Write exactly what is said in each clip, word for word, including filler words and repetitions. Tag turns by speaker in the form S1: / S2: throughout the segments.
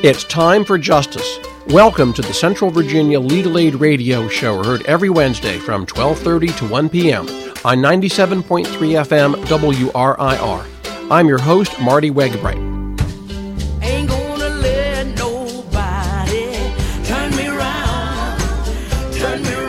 S1: It's time for justice. Welcome to the Central Virginia Legal Aid Radio Show, heard every Wednesday from twelve thirty to one p.m. on ninety-seven point three F M W R I R. I'm your host, Marty Wegbright.
S2: Ain't gonna let nobody turn me around, turn me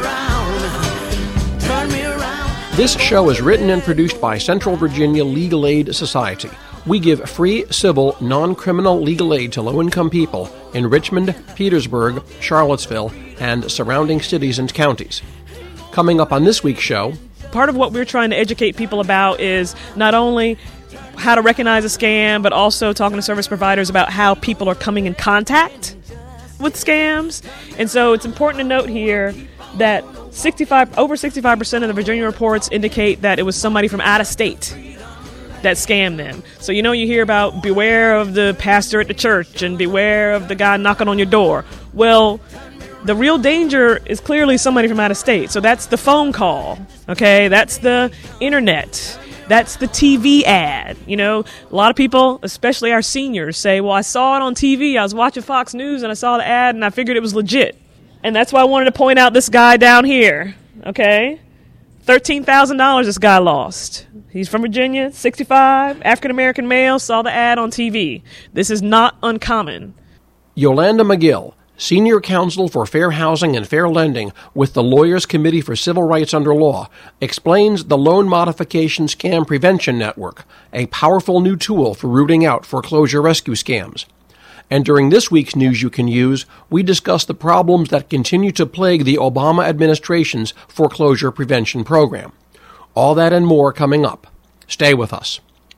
S2: around, turn me around.
S1: This show is written and produced by Central Virginia Legal Aid Society. We give free, civil, non-criminal legal aid to low-income people in Richmond, Petersburg, Charlottesville, and surrounding cities and counties. Coming up on this week's show,
S3: part of what we're trying to educate people about is not only how to recognize a scam, but also talking to service providers about how people are coming in contact with scams. And so it's important to note here that sixty-five over sixty-five percent of the Virginia reports indicate that it was somebody from out of state that scammed them. So you know you hear about beware of the pastor at the church and beware of the guy knocking on your door. Well, the real danger is clearly somebody from out of state. So that's the phone call, okay? That's the internet. That's the T V ad. You know, a lot of people, especially our seniors, say, well, I saw it on T V. I was watching Fox News and I saw the ad and I figured it was legit. And that's why I wanted to point out this guy down here, okay? thirteen thousand dollars this guy lost. He's from Virginia, sixty-five, African-American male, saw the ad on T V. This is not uncommon.
S1: Yolanda McGill, Senior Counsel for Fair Housing and Fair Lending with the Lawyers Committee for Civil Rights Under Law, explains the Loan Modification Scam Prevention Network, a powerful new tool for rooting out foreclosure rescue scams. And during this week's News You Can Use, we discuss the problems that continue to plague the Obama administration's foreclosure prevention program. All that and more coming up. Stay with us.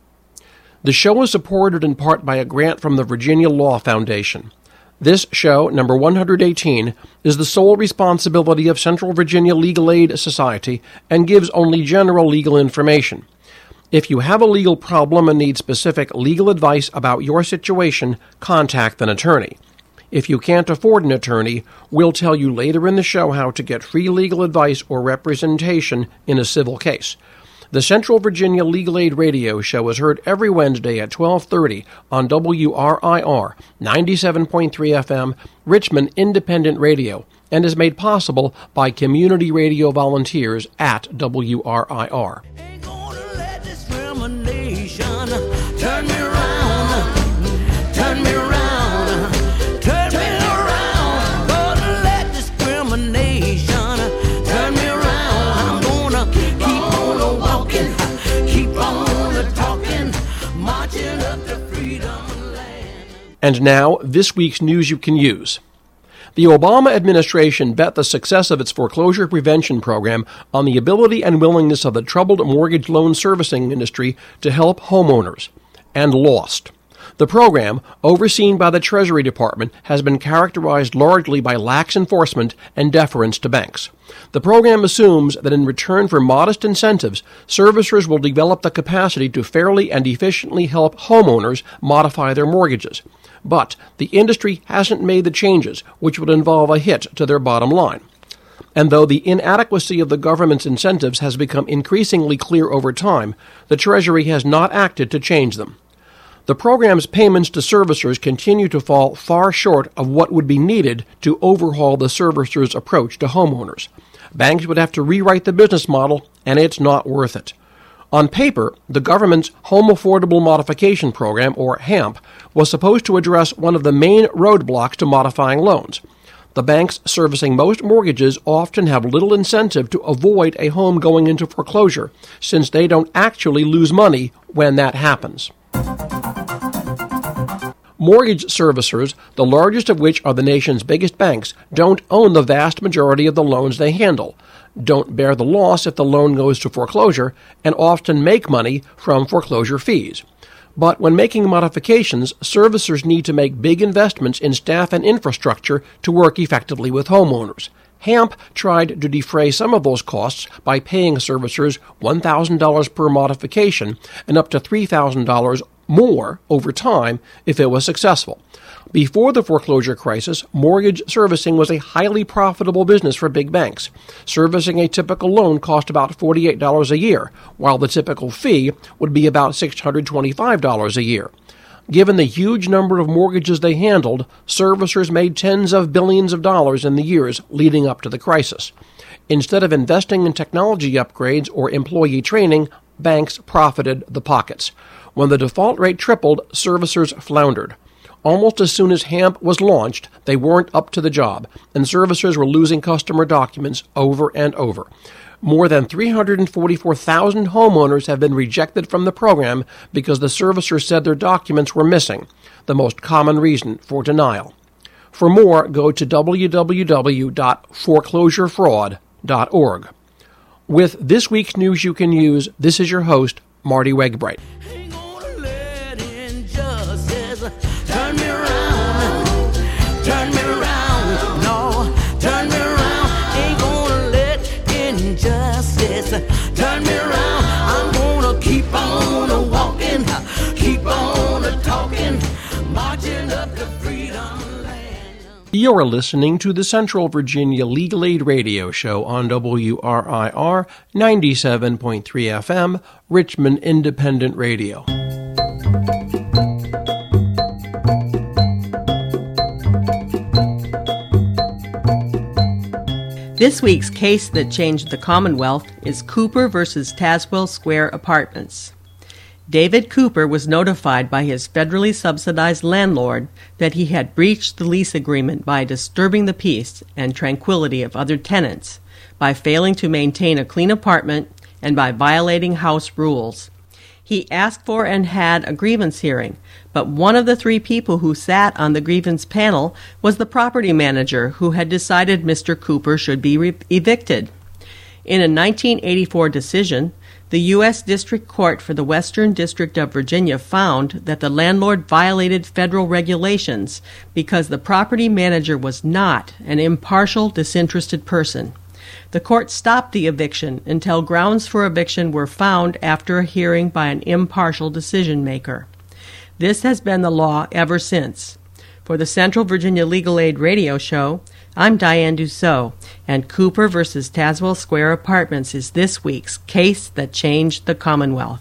S1: The show is supported in part by a grant from the Virginia Law Foundation. This show, number one hundred eighteen, is the sole responsibility of Central Virginia Legal Aid Society and gives only general legal information. If you have a legal problem and need specific legal advice about your situation, contact an attorney. If you can't afford an attorney, we'll tell you later in the show how to get free legal advice or representation in a civil case. The Central Virginia Legal Aid Radio Show is heard every Wednesday at twelve thirty on W R I R, ninety-seven point three F M, Richmond Independent Radio, and is made possible by community radio volunteers at W R I R.
S2: Turn me around, turn me around, turn me around. Gonna let discrimination turn me around. I'm gonna keep on walking, keep on talking, marching up to freedom land.
S1: And now, this week's News You Can Use. The Obama administration bet the success of its foreclosure prevention program on the ability and willingness of the troubled mortgage loan servicing industry to help homeowners, and lost. The program, overseen by the Treasury Department, has been characterized largely by lax enforcement and deference to banks. The program assumes that in return for modest incentives, servicers will develop the capacity to fairly and efficiently help homeowners modify their mortgages. But the industry hasn't made the changes, which would involve a hit to their bottom line. And though the inadequacy of the government's incentives has become increasingly clear over time, the Treasury has not acted to change them. The program's payments to servicers continue to fall far short of what would be needed to overhaul the servicers' approach to homeowners. Banks would have to rewrite the business model, and it's not worth it. On paper, the government's Home Affordable Modification Program, or HAMP, was supposed to address one of the main roadblocks to modifying loans. The banks servicing most mortgages often have little incentive to avoid a home going into foreclosure, since they don't actually lose money when that happens. Mortgage servicers, the largest of which are the nation's biggest banks, don't own the vast majority of the loans they handle, don't bear the loss if the loan goes to foreclosure, and often make money from foreclosure fees. But when making modifications, servicers need to make big investments in staff and infrastructure to work effectively with homeowners. HAMP tried to defray some of those costs by paying servicers one thousand dollars per modification and up to three thousand dollars more over time if it was successful. Before the foreclosure crisis, mortgage servicing was a highly profitable business for big banks. Servicing a typical loan cost about forty-eight dollars a year, while the typical fee would be about six hundred twenty-five dollars a year. Given the huge number of mortgages they handled, servicers made tens of billions of dollars in the years leading up to the crisis. Instead of investing in technology upgrades or employee training, banks profited the pockets. When the default rate tripled, servicers floundered. Almost as soon as HAMP was launched, they weren't up to the job, and servicers were losing customer documents over and over. More than three hundred forty-four thousand homeowners have been rejected from the program because the servicer said their documents were missing, the most common reason for denial. For more, go to w w w dot foreclosure fraud dot org. With this week's news you can use, this is your host, Marty Wegbright.
S2: Ain't gonna let injustice turn me around, turn me around, no, turn me around. Ain't gonna let injustice turn me around. I'm gonna keep on walking, keep on talking, marching up to freedom land.
S1: You're listening to the Central Virginia Legal Aid Radio Show on W R I R ninety-seven point three F M, Richmond Independent Radio.
S4: This week's case that changed the Commonwealth is Cooper versus Tazewell Square Apartments. David Cooper was notified by his federally subsidized landlord that he had breached the lease agreement by disturbing the peace and tranquility of other tenants, by failing to maintain a clean apartment, and by violating house rules. He asked for and had a grievance hearing, but one of the three people who sat on the grievance panel was the property manager who had decided Mister Cooper should be re- evicted. In a nineteen eighty-four decision, the U S District Court for the Western District of Virginia found that the landlord violated federal regulations because the property manager was not an impartial, disinterested person. The court stopped the eviction until grounds for eviction were found after a hearing by an impartial decision maker. This has been the law ever since. For the Central Virginia Legal Aid Radio Show, I'm Diane Dussault, and Cooper versus Tazewell Square Apartments is this week's case that changed the Commonwealth.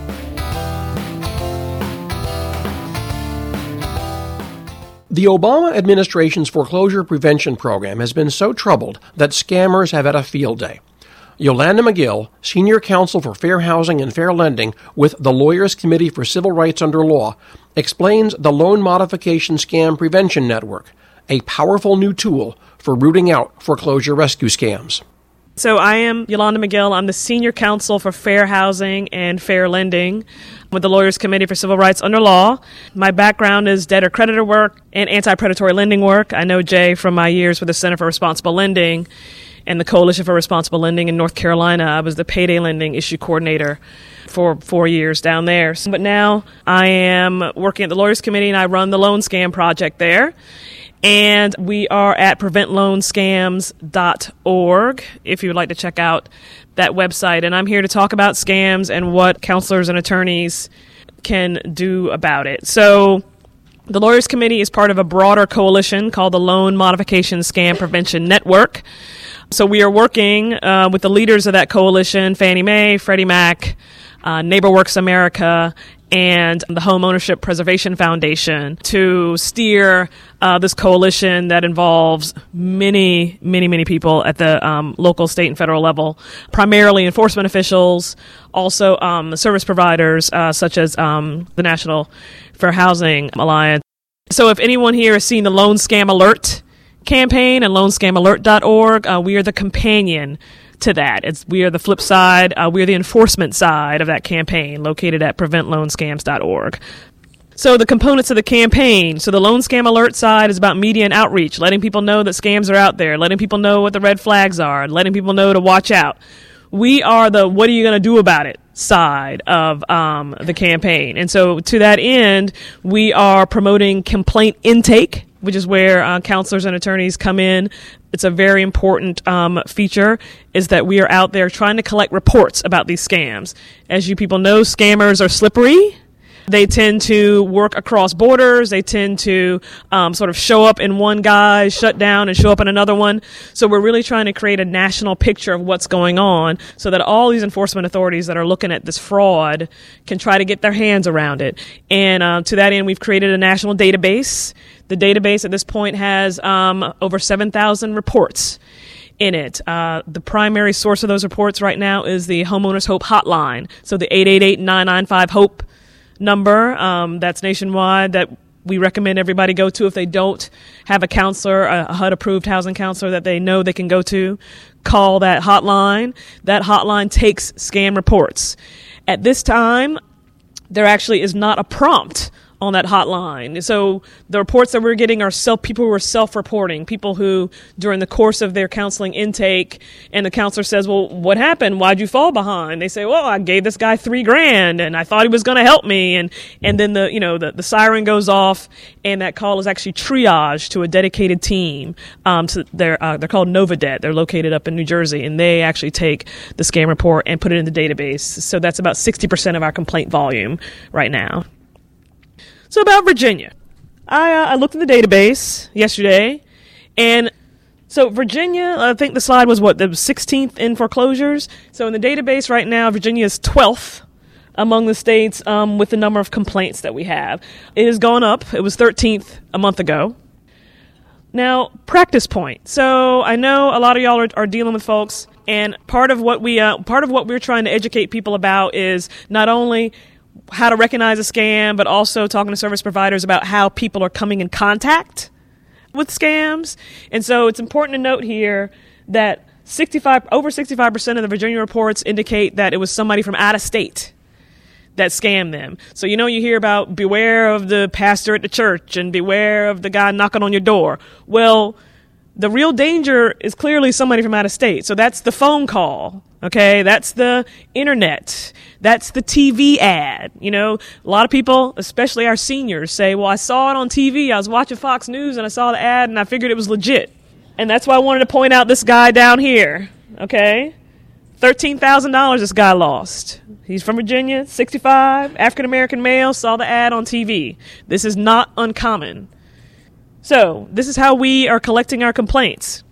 S1: The Obama administration's foreclosure prevention program has been so troubled that scammers have had a field day. Yolanda McGill, Senior Counsel for Fair Housing and Fair Lending with the Lawyers Committee for Civil Rights Under Law, explains the Loan Modification Scam Prevention Network, a powerful new tool for rooting out foreclosure rescue scams.
S3: So I am Yolanda McGill. I'm the Senior Counsel for Fair Housing and Fair Lending with the Lawyers Committee for Civil Rights Under Law. My background is debtor-creditor work and anti-predatory lending work. I know Jay from my years with the Center for Responsible Lending and the Coalition for Responsible Lending in North Carolina. I was the payday lending issue coordinator for four years down there. But now I am working at the Lawyers Committee, and I run the Loan Scam Project there. And we are at prevent loan scams dot org if you would like to check out that website. And I'm here to talk about scams and what counselors and attorneys can do about it. So the Lawyers Committee is part of a broader coalition called the Loan Modification Scam Prevention Network. So we are working uh, with the leaders of that coalition, Fannie Mae, Freddie Mac, uh, NeighborWorks America, and the Home Ownership Preservation Foundation to steer uh, this coalition that involves many, many, many people at the um, local, state, and federal level, primarily enforcement officials, also um, service providers uh, such as um, the National Fair Housing Alliance. So if anyone here has seen the Loan Scam Alert campaign and loan scam alert dot org, uh, we are the companion to that. It's we are the flip side. Uh, we are the enforcement side of that campaign, located at prevent loan scams dot org. So the components of the campaign. So the Loan Scam Alert side is about media and outreach, letting people know that scams are out there, letting people know what the red flags are, letting people know to watch out. We are the what are you going to do about it side of um, the campaign. And so to that end, we are promoting complaint intake, which is where uh, counselors and attorneys come in. It's a very important um, feature, is that we are out there trying to collect reports about these scams. As you people know, scammers are slippery. They tend to work across borders. They tend to um, sort of show up in one guise, shut down, and show up in another one. So we're really trying to create a national picture of what's going on so that all these enforcement authorities that are looking at this fraud can try to get their hands around it. And uh, to that end, we've created a national database. The database at this point has um, over seven thousand reports in it. Uh, the primary source of those reports right now is the Homeowners Hope Hotline. So the eight eight eight, nine nine five, HOPE number, um, that's nationwide, that we recommend everybody go to if they don't have a counselor, a H U D-approved housing counselor that they know they can go to. Call that hotline. That hotline takes scam reports. At this time, there actually is not a prompt on that hotline. So the reports that we're getting are self, people who are self-reporting, people who, during the course of their counseling intake, and the counselor says, well, what happened? Why'd you fall behind? They say, well, I gave this guy three grand and I thought he was going to help me. And, and then the, you know, the, the siren goes off and that call is actually triaged to a dedicated team. Um, to they're, uh, they're called Novadet. They're located up in New Jersey, and they actually take the scam report and put it in the database. So that's about sixty percent of our complaint volume right now. So about Virginia, I, uh, I looked in the database yesterday, and so Virginia, I think the slide was what, the sixteenth in foreclosures. So in the database right now, Virginia is twelfth among the states um, with the number of complaints that we have. It has gone up. It was thirteenth a month ago. Now, practice point. So I know a lot of y'all are, are dealing with folks, and part of what we uh, part of what we're trying to educate people about is not only how to recognize a scam, but also talking to service providers about how people are coming in contact with scams. And so it's important to note here that sixty-five over sixty-five percent of the Virginia reports indicate that it was somebody from out of state that scammed them. So, you know, you hear about beware of the pastor at the church and beware of the guy knocking on your door. Well, the real danger is clearly somebody from out of state. So that's the phone call. Okay, that's the internet. That's the T V ad. You know, a lot of people, especially our seniors, say, well, I saw it on T V. I was watching Fox News and I saw the ad and I figured it was legit. And that's why I wanted to point out this guy down here. Okay, thirteen thousand dollars this guy lost. He's from Virginia, sixty-five, African-American male, saw the ad on T V. This is not uncommon. So this is how we are collecting our complaints.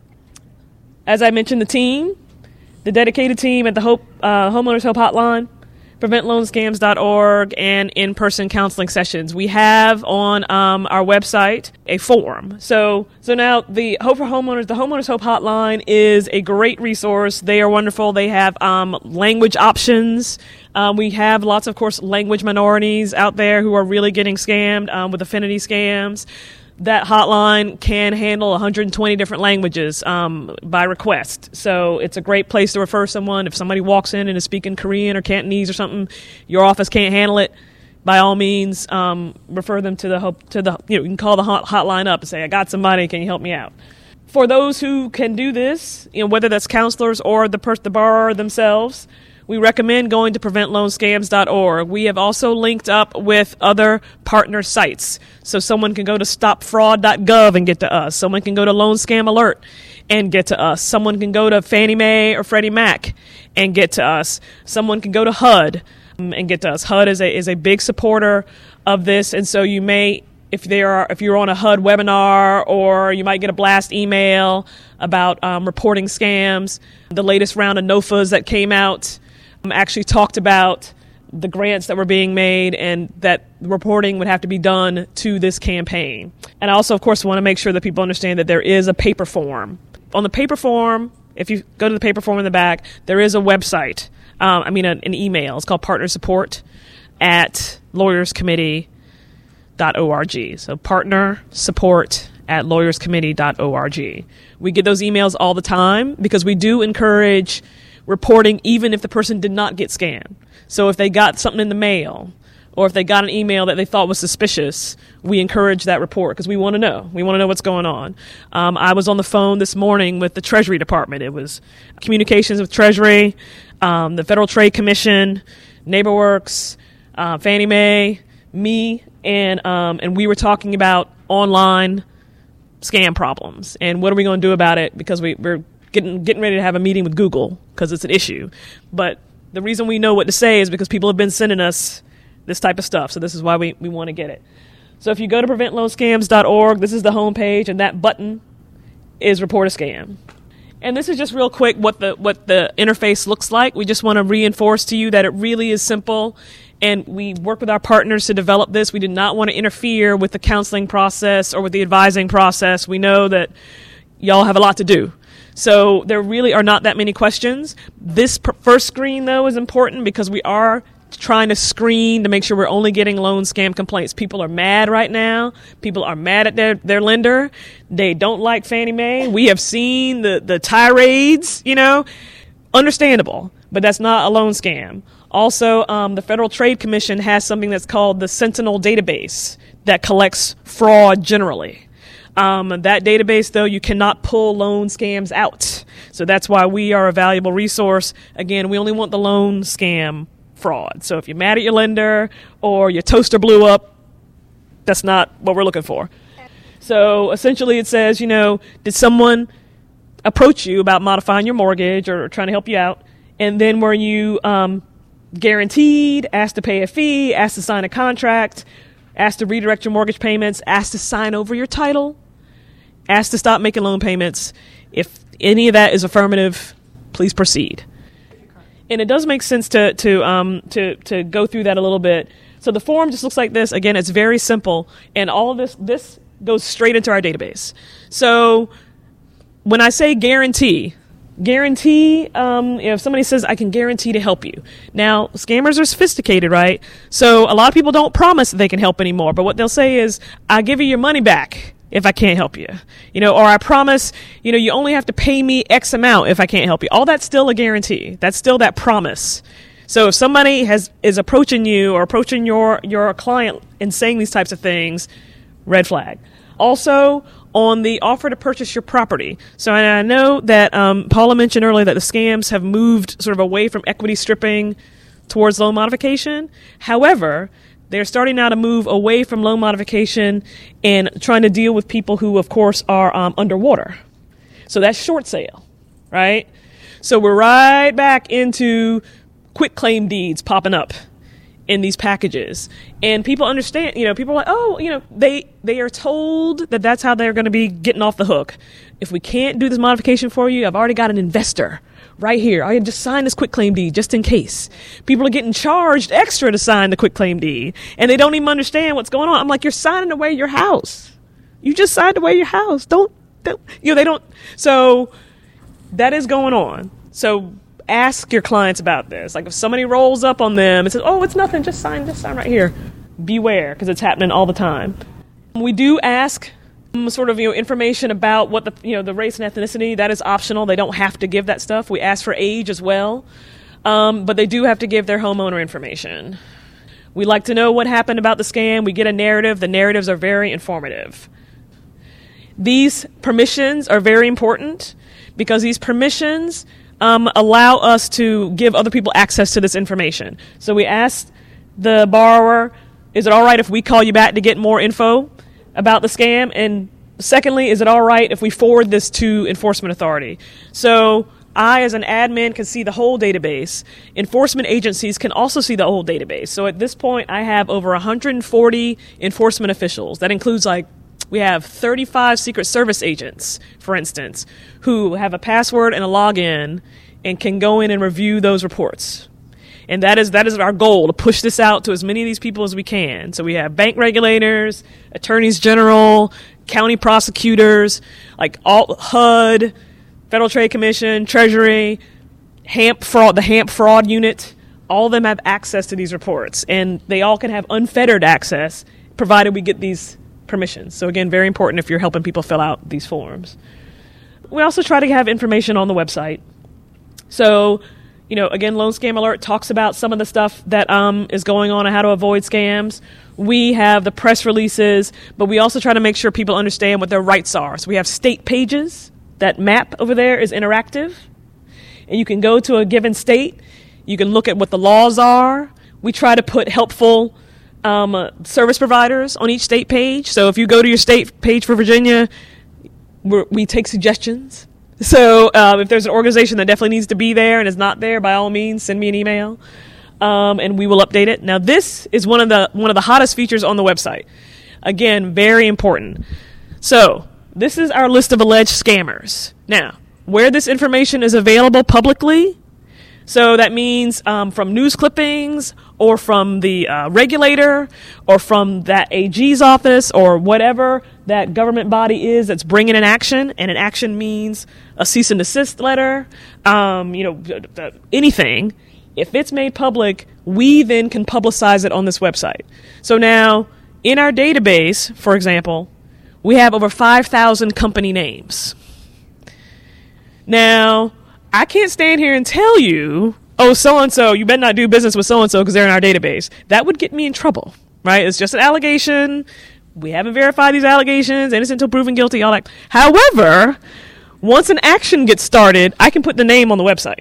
S3: As I mentioned, the team, the dedicated team at the Hope uh, Homeowners Hope Hotline, prevent loan scams dot org, and in-person counseling sessions. We have on um, our website a form. So so now the Hope for Homeowners, the Homeowners Hope Hotline is a great resource. They are wonderful. They have um, language options. Um, we have lots, of course, language minorities out there who are really getting scammed um, with affinity scams. That hotline can handle one hundred twenty different languages um, by request. So it's a great place to refer someone. If somebody walks in and is speaking Korean or Cantonese or something, your office can't handle it, by all means, um, refer them to the hope to the you know you can call the hot, hotline up and say, I got somebody, can you help me out? For those who can do this, you know, whether that's counselors or the per- the borrower themselves, we recommend going to prevent loan scams dot org. We have also linked up with other partner sites. So someone can go to stop fraud dot gov and get to us. Someone can go to Loan Scam Alert and get to us. Someone can go to Fannie Mae or Freddie Mac and get to us. Someone can go to H U D and get to us. H U D is a is a big supporter of this, and so you may, if there are, if you're on a H U D webinar, or you might get a blast email about um, reporting scams. The latest round of N O F As that came out actually talked about the grants that were being made and that reporting would have to be done to this campaign. And I also, of course, want to make sure that people understand that there is a paper form. On the paper form, if you go to the paper form in the back, there is a website, um, I mean a, an email. It's called partner support at lawyers committee dot org. So partner support at lawyers committee dot org. We get those emails all the time because we do encourage reporting even if the person did not get scammed. So if they got something in the mail or if they got an email that they thought was suspicious, we encourage that report because we want to know. We want to know what's going on. Um, I was on the phone this morning with the Treasury Department. It was communications with Treasury, um, the Federal Trade Commission, NeighborWorks, uh, Fannie Mae, me, and um, and we were talking about online scam problems and what are we going to do about it because we, we're Getting, getting ready to have a meeting with Google because it's an issue. But the reason we know what to say is because people have been sending us this type of stuff. So this is why we, we want to get it. So if you go to prevent loan scams dot org, this is the homepage, and that button is report a scam. And this is just real quick what the what the interface looks like. We just want to reinforce to you that it really is simple, and we work with our partners to develop this. We did not want to interfere with the counseling process or with the advising process. We know that y'all have a lot to do. So there really are not that many questions. This pr- first screen, though, is important because we are trying to screen to make sure we're only getting loan scam complaints. People are mad right now. People are mad at their, their lender. They don't like Fannie Mae. We have seen the, the tirades, you know. Understandable, but that's not a loan scam. Also, um, the Federal Trade Commission has something that's called the Sentinel database that collects fraud generally. Um, that database, though, you cannot pull loan scams out. So that's why we are a valuable resource. Again, we only want the loan scam fraud. So if you're mad at your lender or your toaster blew up, that's not what we're looking for. So essentially it says, you know, did someone approach you about modifying your mortgage or trying to help you out? And then were you um, guaranteed, asked to pay a fee, asked to sign a contract, asked to redirect your mortgage payments, asked to sign over your title, asked to stop making loan payments? If any of that is affirmative, please proceed. And it does make sense to to um to to go through that a little bit. So the form just looks like this. Again, it's very simple, and all of this this goes straight into our database. So when I say guarantee, guarantee, um, if somebody says I can guarantee to help you. Now, scammers are sophisticated, right? So a lot of people don't promise that they can help anymore. But what they'll say is, I'll give you your money back if I can't help you, you know, or I promise, you know, you only have to pay me X amount if I can't help you. All that's still a guarantee. That's still that promise. So if somebody has is approaching you or approaching your, your client and saying these types of things, red flag. Also, on the offer to purchase your property. So I know that um, Paula mentioned earlier that the scams have moved sort of away from equity stripping towards loan modification. However, they're starting now to move away from loan modification and trying to deal with people who, of course, are um, underwater. So that's short sale, right? So we're right back into quit claim deeds popping up in these packages. And people understand, you know, people are like, oh, you know, they, they are told that that's how they're going to be getting off the hook. If we can't do this modification for you, I've already got an investor right here. I can just sign this quitclaim deed just in case. People are getting charged extra to sign the quitclaim deed, and they don't even understand what's going on. I'm like, you're signing away your house. You just signed away your house. Don't, don't you know, they don't. So that is going on. So ask your clients about this. Like if somebody rolls up on them and says, oh, it's nothing, just sign this sign right here. Beware, because it's happening all the time. We do ask um, sort of, you know, information about what the, you know, the race and ethnicity. That is optional. They don't have to give that stuff. We ask for age as well. Um, but they do have to give their homeowner information. We like to know what happened about the scam. We get a narrative. The narratives are very informative. These permissions are very important because these permissions um, allow us to give other people access to this information. So we asked the borrower, is it all right if we call you back to get more info about the scam? And secondly, is it all right if we forward this to enforcement authority? So I, as an admin, can see the whole database. Enforcement agencies can also see the whole database. So at this point, I have over one hundred forty enforcement officials. That includes, like, we have thirty-five Secret Service agents, for instance, who have a password and a login and can go in and review those reports. And that is that is our goal, to push this out to as many of these people as we can. So we have bank regulators, attorneys general, county prosecutors, like all H U D, Federal Trade Commission, Treasury, HAMP fraud, the HAMP fraud unit. All of them have access to these reports, and they all can have unfettered access, provided we get these permissions. So again, very important if you're helping people fill out these forms. We also try to have information on the website. So, you know, again, Loan Scam Alert talks about some of the stuff that um, is going on and how to avoid scams. We have the press releases, but we also try to make sure people understand what their rights are. So we have state pages. That map over there is interactive. And you can go to a given state. You can look at what the laws are. We try to put helpful um, uh, service providers on each state page. So if you go to your state page for Virginia, we're, we take suggestions. So um, if there's an organization that definitely needs to be there and is not there, by all means, send me an email. um, and we will update it. Now, this is one of the one of the hottest features on the website. Again, very important. So, this is our list of alleged scammers. Now, where this information is available publicly, so that means um, from news clippings or from the uh, regulator or from that A G's office or whatever that government body is that's bringing an action, and an action means a cease and desist letter, um, you know, anything. If it's made public, we then can publicize it on this website. So now, in our database, for example, we have over five thousand company names. Now, I can't stand here and tell you, oh, so-and-so, you better not do business with so-and-so because they're in our database. That would get me in trouble, right? It's just an allegation. We haven't verified these allegations, innocent until proven guilty, all that. However, once an action gets started, I can put the name on the website.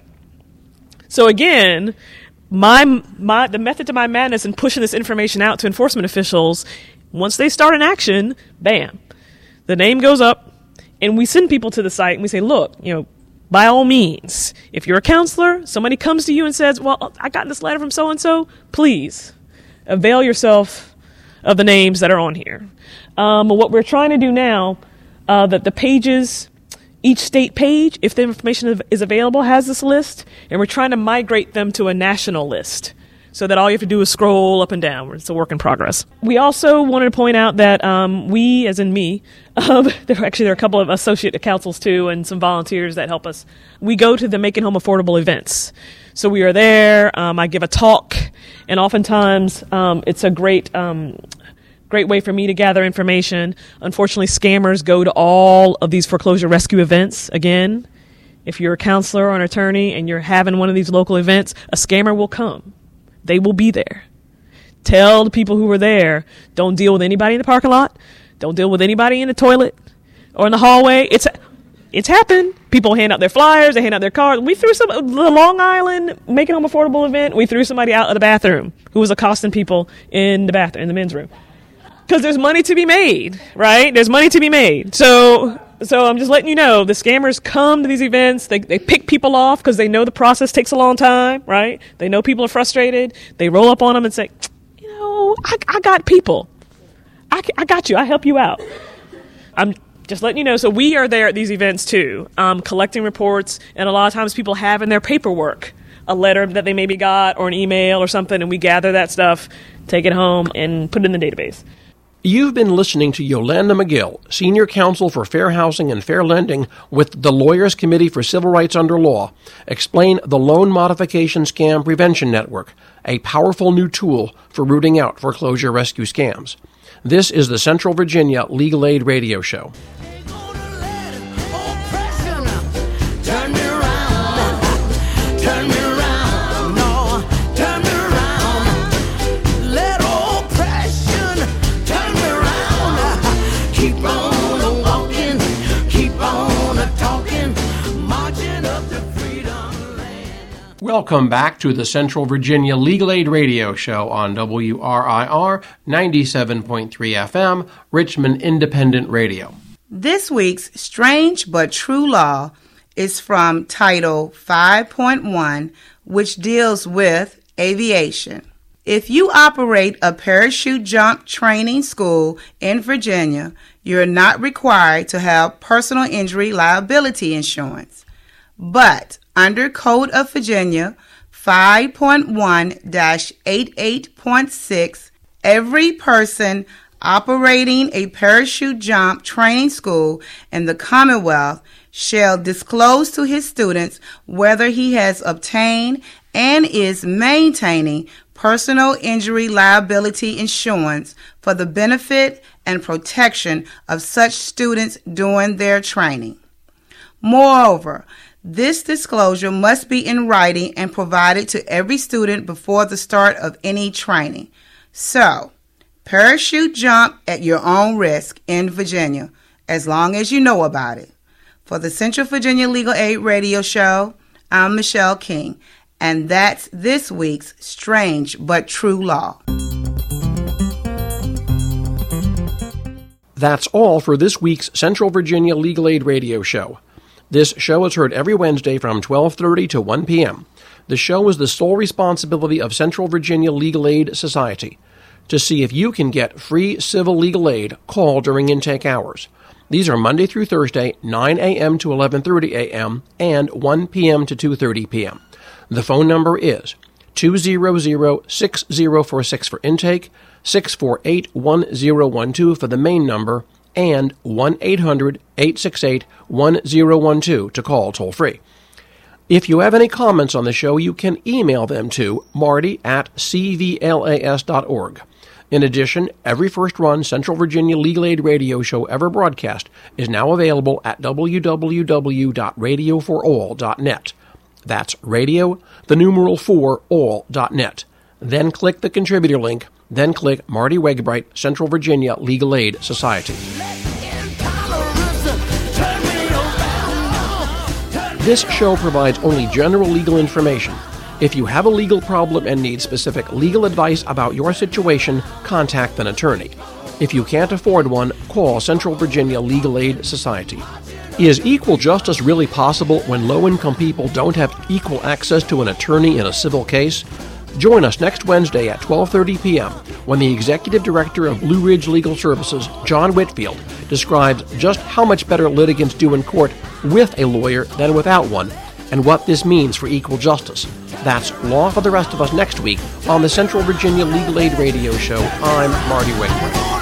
S3: So again, my my the method to my madness in pushing this information out to enforcement officials, once they start an action, bam, the name goes up, and we send people to the site, and we say, look, you know, by all means, if you're a counselor, somebody comes to you and says, well, I got this letter from so-and-so, please avail yourself of the names that are on here. Um, what we're trying to do now, uh, that the pages, each state page, if the information is available, has this list, and we're trying to migrate them to a national list so that all you have to do is scroll up and down. It's a work in progress. We also wanted to point out that um, we, as in me, um, there actually there are a couple of associate counsels too and some volunteers that help us. We go to the Making Home Affordable events. So we are there, um, I give a talk, and oftentimes um, it's a great um, great way for me to gather information. Unfortunately, scammers go to all of these foreclosure rescue events. Again, if you're a counselor or an attorney and you're having one of these local events, a scammer will come. They will be there. Tell the people who are there, don't deal with anybody in the parking lot. Don't deal with anybody in the toilet or in the hallway. It's it's happened. People hand out their flyers. They hand out their cards. We threw some, the Long Island Making Home Affordable event, we threw somebody out of the bathroom who was accosting people in the bathroom, in the men's room. Because there's money to be made, right? There's money to be made. So... So I'm just letting you know, the scammers come to these events, they they pick people off because they know the process takes a long time, right? They know people are frustrated. They roll up on them and say, you know, I, I got people. I, I got you. I help you out. I'm just letting you know. So we are there at these events too, um, collecting reports, and a lot of times people have in their paperwork a letter that they maybe got or an email or something, and we gather that stuff, take it home, and put it in the database.
S1: You've been listening to Yolanda McGill, Senior Counsel for Fair Housing and Fair Lending with the Lawyers Committee for Civil Rights Under Law, explain the Loan Modification Scam Prevention Network, a powerful new tool for rooting out foreclosure rescue scams. This is the Central Virginia Legal Aid Radio Show. Welcome back to the Central Virginia Legal Aid Radio Show on W R I R ninety-seven point three F M, Richmond Independent Radio.
S5: This week's Strange But True Law is from Title five point one, which deals with aviation. If you operate a parachute jump training school in Virginia, you're not required to have personal injury liability insurance. But under Code of Virginia five point one dash eighty-eight point six, every person operating a parachute jump training school in the Commonwealth shall disclose to his students whether he has obtained and is maintaining personal injury liability insurance for the benefit and protection of such students during their training. Moreover, this disclosure must be in writing and provided to every student before the start of any training. So, parachute jump at your own risk in Virginia, as long as you know about it. For the Central Virginia Legal Aid Radio Show, I'm Michelle King, and that's this week's Strange But True Law.
S1: That's all for this week's Central Virginia Legal Aid Radio Show. This show is heard every Wednesday from twelve thirty to one p.m. The show is the sole responsibility of Central Virginia Legal Aid Society. To see if you can get free civil legal aid, call during intake hours. These are Monday through Thursday, nine a.m. to eleven thirty a.m. and one p.m. to two thirty p.m. The phone number is two hundred, six oh four six for intake, six four eight, one oh one two for the main number, and one eight hundred, eight six eight, one oh one two to call toll-free. If you have any comments on the show, you can email them to marty at c v l a s dot org. In addition, every first-run Central Virginia Legal Aid radio show ever broadcast is now available at w w w dot radio for all dot net. That's radio, the numeral four, all dot net. Then click the contributor link, then click Marty Wegbright, Central Virginia Legal Aid Society. This show provides only general legal information. If you have a legal problem and need specific legal advice about your situation, contact an attorney. If you can't afford one, call Central Virginia Legal Aid Society. Is equal justice really possible when low-income people don't have equal access to an attorney in a civil case? Join us next Wednesday at twelve thirty p.m. when the Executive Director of Blue Ridge Legal Services, John Whitfield, describes just how much better litigants do in court with a lawyer than without one, and what this means for equal justice. That's Law for the Rest of Us next week on the Central Virginia Legal Aid Radio Show. I'm Marty Wegbright.